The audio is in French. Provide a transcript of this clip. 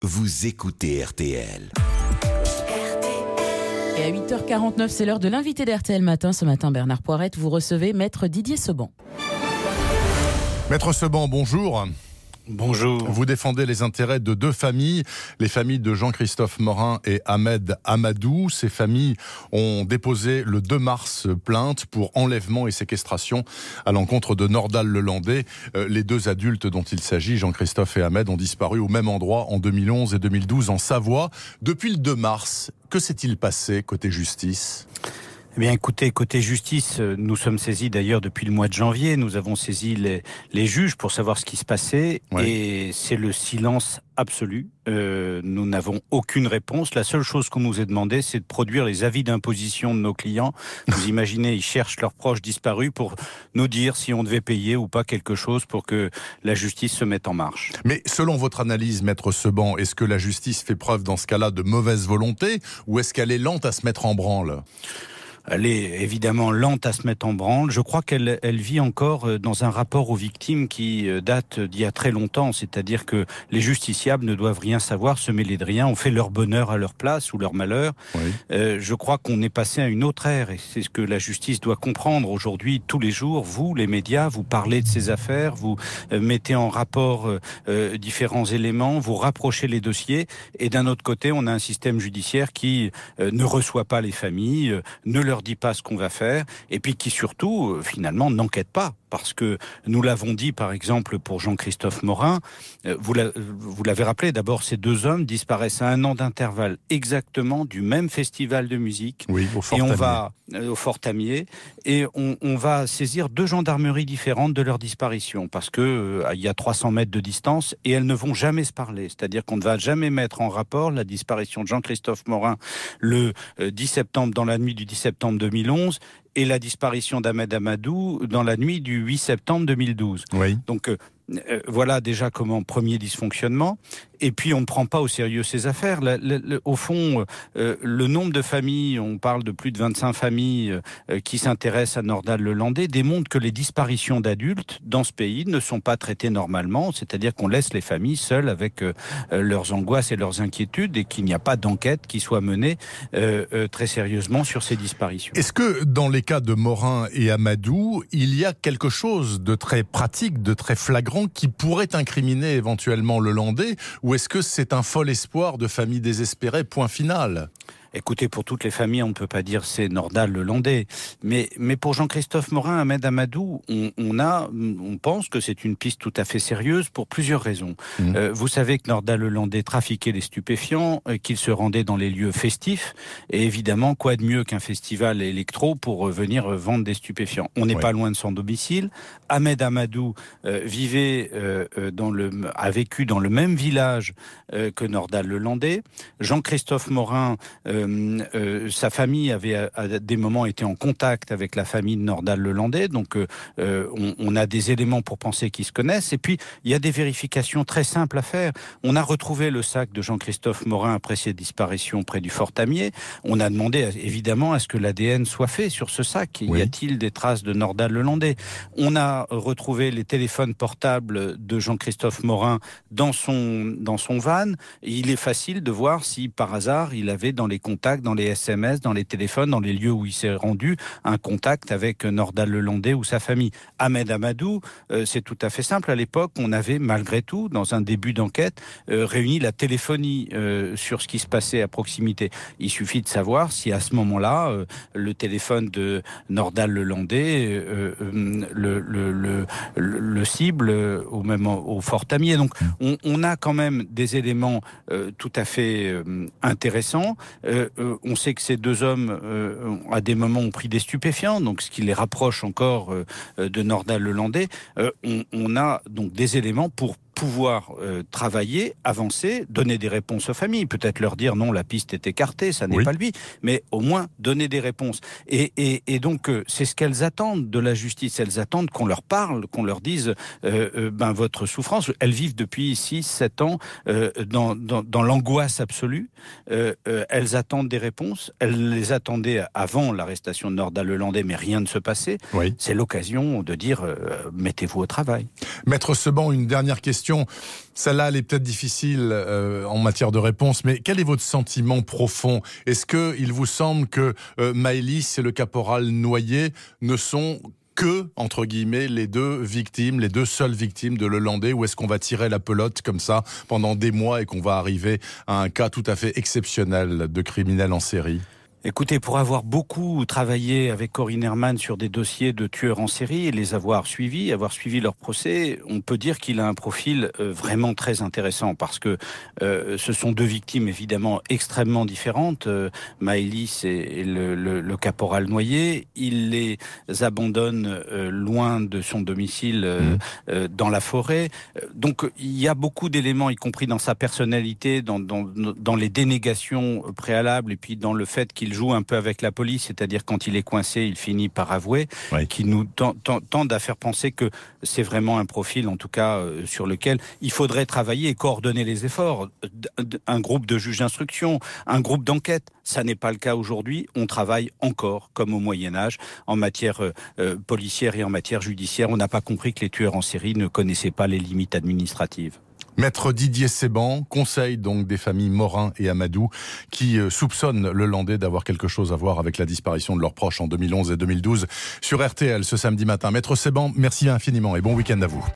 vous écoutez RTL. Et à 8h49, c'est l'heure de l'invité d'RTL Matin. Ce matin, Bernard Poirette, vous recevez Maître Didier Seban. Maître Seban, bonjour. Bonjour. Vous défendez les intérêts de deux familles, les familles de Jean-Christophe Morin et Ahmed Amadou. Ces familles ont déposé le 2 mars plainte pour enlèvement et séquestration à l'encontre de Nordal Lelandais. Les deux adultes dont il s'agit, Jean-Christophe et Ahmed, ont disparu au même endroit en 2011 et 2012 en Savoie. Depuis le 2 mars, que s'est-il passé côté justice ? Eh bien, écoutez, côté justice, nous sommes saisis d'ailleurs depuis le mois de janvier. Nous avons saisi les juges pour savoir ce qui se passait. Oui. Et c'est le silence absolu. Nous n'avons aucune réponse. La seule chose qu'on nous a demandé, c'est de produire les avis d'imposition de nos clients. Vous imaginez, ils cherchent leurs proches disparus pour nous dire si on devait payer ou pas quelque chose pour que la justice se mette en marche. Mais selon votre analyse, Maître Seban, est-ce que la justice fait preuve dans ce cas-là de mauvaise volonté ou est-ce qu'elle est lente à se mettre en branle ? Elle est évidemment lente à se mettre en branle. Je crois qu'elle vit encore dans un rapport aux victimes qui date d'il y a très longtemps. C'est-à-dire que les justiciables ne doivent rien savoir, se mêler de rien. On fait leur bonheur à leur place ou leur malheur. Oui. Je crois qu'on est passé à une autre ère et c'est ce que la justice doit comprendre. Aujourd'hui, tous les jours, vous, les médias, vous parlez de ces affaires, vous mettez en rapport différents éléments, vous rapprochez les dossiers et d'un autre côté, on a un système judiciaire qui ne reçoit pas les familles, ne leur dit pas ce qu'on va faire, et puis qui surtout, finalement, n'enquête pas. Parce que nous l'avons dit, par exemple, pour Jean-Christophe Morin, vous l'avez rappelé, d'abord, ces deux hommes disparaissent à 1 an d'intervalle, exactement du même festival de musique. Oui, au Fort-Tamier. Et on va au Fort-Tamier, et on va saisir 2 gendarmeries différentes de leur disparition, parce que il y a 300 mètres de distance, et elles ne vont jamais se parler. C'est-à-dire qu'on ne va jamais mettre en rapport la disparition de Jean-Christophe Morin le 10 septembre, dans la nuit du 10 septembre 2011, et la disparition d'Ahmed Amadou dans la nuit du 8 septembre 2012. Oui. Donc voilà déjà comment premier dysfonctionnement. Et puis on ne prend pas au sérieux ces affaires. Au fond, le nombre de familles, on parle de plus de 25 familles qui s'intéressent à Nordal Lelandais, démontre que les disparitions d'adultes dans ce pays ne sont pas traitées normalement. C'est-à-dire qu'on laisse les familles seules avec leurs angoisses et leurs inquiétudes et qu'il n'y a pas d'enquête qui soit menée très sérieusement sur ces disparitions. Est-ce que dans les cas de Morin et Amadou, il y a quelque chose de très pratique, de très flagrant qui pourrait incriminer éventuellement Lelandais, ou est-ce que c'est un fol espoir de famille désespérée, point final ? Écoutez, pour toutes les familles, on ne peut pas dire c'est Nordal Lelandais. Mais pour Jean-Christophe Morin, Ahmed Amadou, on pense que c'est une piste tout à fait sérieuse pour plusieurs raisons. Vous savez que Nordal Lelandais trafiquait les stupéfiants, qu'il se rendait dans les lieux festifs. Et évidemment, quoi de mieux qu'un festival électro pour venir vendre des stupéfiants ? On n'est pas loin de son domicile. Ahmed Amadou a vécu dans le même village que Nordal Lelandais. Jean-Christophe Morin... sa famille avait à des moments été en contact avec la famille de Nordal Lelandais, donc on a des éléments pour penser qu'ils se connaissent. Et puis il y a des vérifications très simples à faire. On a retrouvé le sac de Jean-Christophe Morin après ses disparitions près du Fort-Tamier. On a demandé évidemment à ce que l'ADN soit fait sur ce sac. Oui. Y a-t-il des traces de Nordal Lelandais ? On a retrouvé les téléphones portables de Jean-Christophe Morin dans son van. Il est facile de voir si par hasard il avait dans les contacts, dans les SMS, dans les téléphones, dans les lieux où il s'est rendu, un contact avec Nordal Lelandais ou sa famille. Ahmed Amadou, c'est tout à fait simple. À l'époque, on avait malgré tout, dans un début d'enquête, réuni la téléphonie sur ce qui se passait à proximité. Il suffit de savoir si à ce moment-là, le téléphone de Nordal Lelandais le cible au Fort-Tamier. Donc, on a quand même des éléments tout à fait intéressants. On sait que ces deux hommes, à des moments, ont pris des stupéfiants, donc ce qui les rapproche encore de Nordal Lelandais. On a donc des éléments pour pouvoir travailler, avancer, donner des réponses aux familles. Peut-être leur dire non, la piste est écartée, ça n'est pas lui, mais au moins donner des réponses. Et donc, c'est ce qu'elles attendent de la justice. Elles attendent qu'on leur parle, qu'on leur dise votre souffrance. Elles vivent depuis 6-7 ans dans l'angoisse absolue. Elles attendent des réponses. Elles les attendaient avant l'arrestation de Nordal Lelandais, mais rien ne se passait. Oui. C'est l'occasion de dire mettez-vous au travail. Maître Seban, une dernière question. question, celle-là, elle est peut-être difficile en matière de réponse, mais quel est votre sentiment profond? Est-ce qu'il vous semble que Maëlys et le caporal Noyer ne sont que, entre guillemets, les deux seules victimes de Lelandais, ou est-ce qu'on va tirer la pelote comme ça pendant des mois et qu'on va arriver à un cas tout à fait exceptionnel de criminel en série? Écoutez, pour avoir beaucoup travaillé avec Corinne Herman sur des dossiers de tueurs en série et les avoir suivi leur procès, on peut dire qu'il a un profil vraiment très intéressant parce que ce sont deux victimes évidemment extrêmement différentes, Maëlys et le caporal Noyer. Il les abandonne loin de son domicile dans la forêt. Donc il y a beaucoup d'éléments, y compris dans sa personnalité, dans les dénégations préalables et puis dans le fait qu'il joue un peu avec la police, c'est-à-dire quand il est coincé, il finit par avouer, qui nous tendent à faire penser que c'est vraiment un profil, en tout cas, sur lequel il faudrait travailler et coordonner les efforts. Un groupe de juges d'instruction, un groupe d'enquête, ça n'est pas le cas aujourd'hui. On travaille encore, comme au Moyen-Âge, en matière policière et en matière judiciaire. On n'a pas compris que les tueurs en série ne connaissaient pas les limites administratives. Maître Didier Seban, conseil donc des familles Morin et Amadou qui soupçonnent Lelandais d'avoir quelque chose à voir avec la disparition de leurs proches en 2011 et 2012 sur RTL ce samedi matin. Maître Seban, merci infiniment et bon week-end à vous.